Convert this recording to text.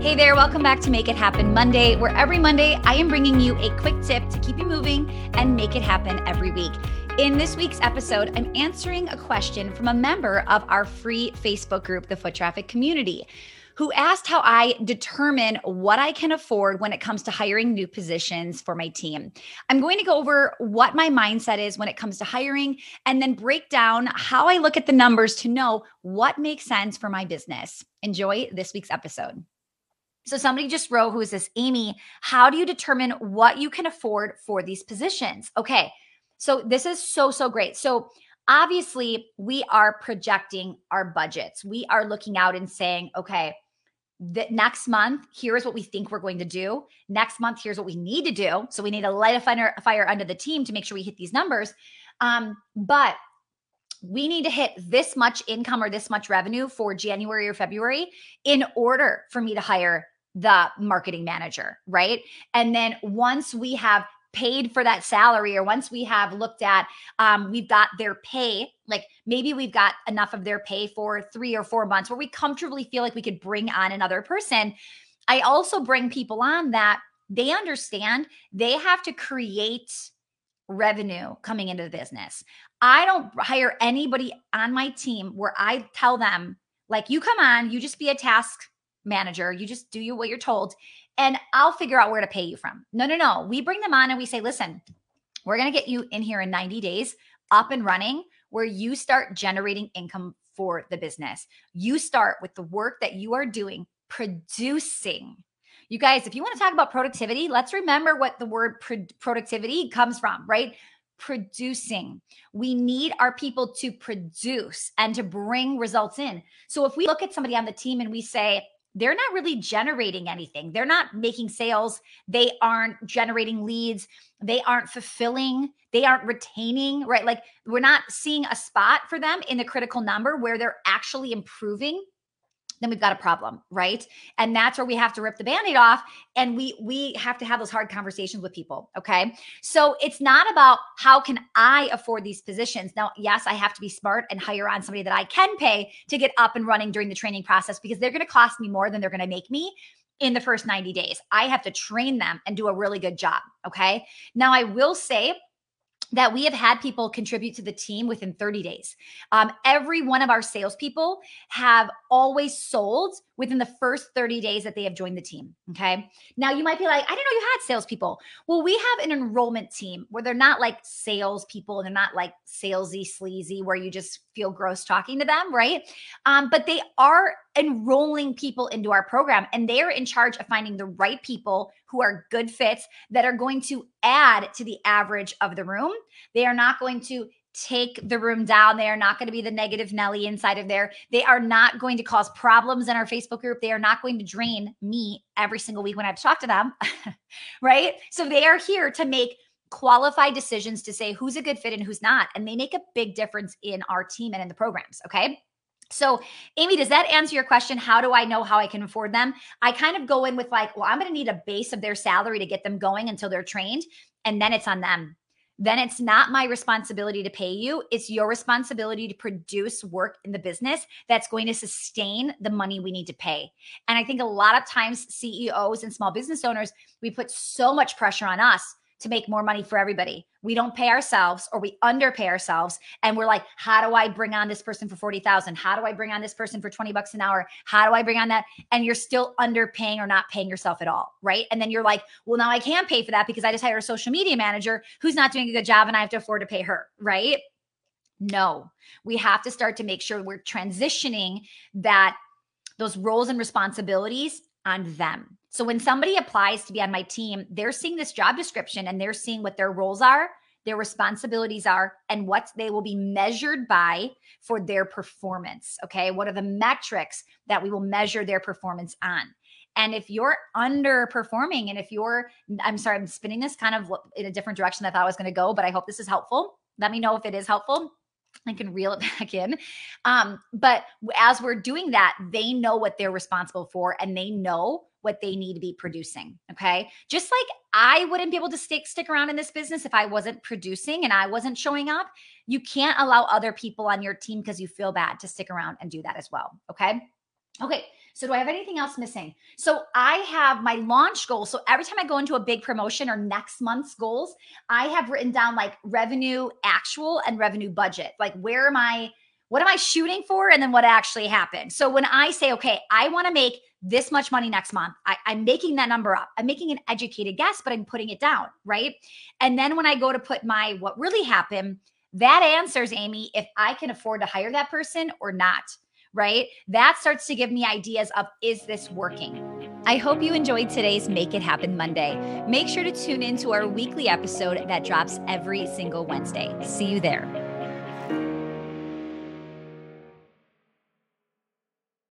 Hey there, welcome back to Make It Happen Monday, where every Monday I am bringing you a quick tip to keep you moving and make it happen every week. In this week's episode, I'm answering a question from a member of our free Facebook group, the Foot Traffic Community, who asked how I determine what I can afford when it comes to hiring new positions for my team. I'm going to go over what my mindset is when it comes to hiring and then break down how I look at the numbers to know what makes sense for my business. Enjoy this week's episode. So somebody just wrote, who is this? Amy, how do you determine what you can afford for these positions? Okay, so this is so great. So obviously we are projecting our budgets. We are looking out and saying, okay, the next month, here's what we think we're going to do. Next month, here's what we need to do. So we need to light a fire under the team to make sure we hit these numbers. But we need to hit this much income or this much revenue for January or February in order for me to hire the marketing manager, right? And then once we have paid for that salary, or once we have looked at, we've got their pay, like maybe we've got enough of their pay for 3 or 4 months where we comfortably feel like we could bring on another person. I also bring people on that they understand they have to create revenue coming into the business. I don't hire anybody on my team where I tell them, like, you come on, you just be a task manager, you just do what you're told, and I'll figure out where to pay you from. No. We bring them on and we say, listen, we're going to get you in here in 90 days, up and running, where you start generating income for the business. You start with the work that you are doing, producing. You guys, if you want to talk about productivity, let's remember what the word productivity comes from, right? Producing. We need our people to produce and to bring results in. So if we look at somebody on the team and we say, they're not really generating anything, they're not making sales, they aren't generating leads, they aren't fulfilling, they aren't retaining, right? Like we're not seeing a spot for them in the critical number where they're actually improving, then we've got a problem, right? And that's where we have to rip the Band-Aid off, and we have to have those hard conversations with people, okay? So it's not about how can I afford these positions. Now, yes, I have to be smart and hire on somebody that I can pay to get up and running during the training process, because they're going to cost me more than they're going to make me in the first 90 days. I have to train them and do a really good job, okay? Now, I will say that we have had people contribute to the team within 30 days. Every one of our salespeople have always sold within the first 30 days that they have joined the team. Okay. Now you might be like, I didn't know you had salespeople. Well, we have an enrollment team where they're not like salespeople. They're not like salesy, sleazy, where you just feel gross talking to them, right? But they are enrolling people into our program, and they're in charge of finding the right people who are good fits that are going to add to the average of the room. They are not going to take the room down. They are not going to be the negative Nelly inside of there. They are not going to cause problems in our Facebook group. They are not going to drain me every single week when I have to talk to them, right? So they are here to make qualified decisions to say who's a good fit and who's not. And they make a big difference in our team and in the programs, okay? So, Amy, does that answer your question? How do I know how I can afford them? I kind of go in with like, well, I'm going to need a base of their salary to get them going until they're trained. And then it's on them. Then it's not my responsibility to pay you. It's your responsibility to produce work in the business that's going to sustain the money we need to pay. And I think a lot of times CEOs and small business owners, we put so much pressure on us to make more money for everybody. We don't pay ourselves, or we underpay ourselves. And we're like, how do I bring on this person for 40,000? How do I bring on this person for 20 bucks an hour? How do I bring on that? And you're still underpaying or not paying yourself at all, right? And then you're like, well, now I can't pay for that because I just hired a social media manager who's not doing a good job and I have to afford to pay her, right? No, we have to start to make sure we're transitioning those roles and responsibilities on them. So when somebody applies to be on my team, they're seeing this job description and they're seeing what their roles are, their responsibilities are, and what they will be measured by for their performance. Okay. What are the metrics that we will measure their performance on? And if you're underperforming, and if I'm spinning this kind of in a different direction than I thought I was going to go, but I hope this is helpful. Let me know if it is helpful. I can reel it back in. But as we're doing that, they know what they're responsible for, and they know what they need to be producing. Okay. Just like I wouldn't be able to stick around in this business if I wasn't producing and I wasn't showing up. You can't allow other people on your team because you feel bad to stick around and do that as well. Okay. So do I have anything else missing? So I have my launch goal. So every time I go into a big promotion or next month's goals, I have written down like revenue actual and revenue budget. Like what am I shooting for? And then what actually happened. So when I say, okay, I want to make this much money next month, I'm making that number up. I'm making an educated guess, but I'm putting it down. Right. And then when I go to put what really happened, that answers, Amy, if I can afford to hire that person or not. Right? That starts to give me ideas of, is this working? I hope you enjoyed today's Make It Happen Monday. Make sure to tune into our weekly episode that drops every single Wednesday. See you there.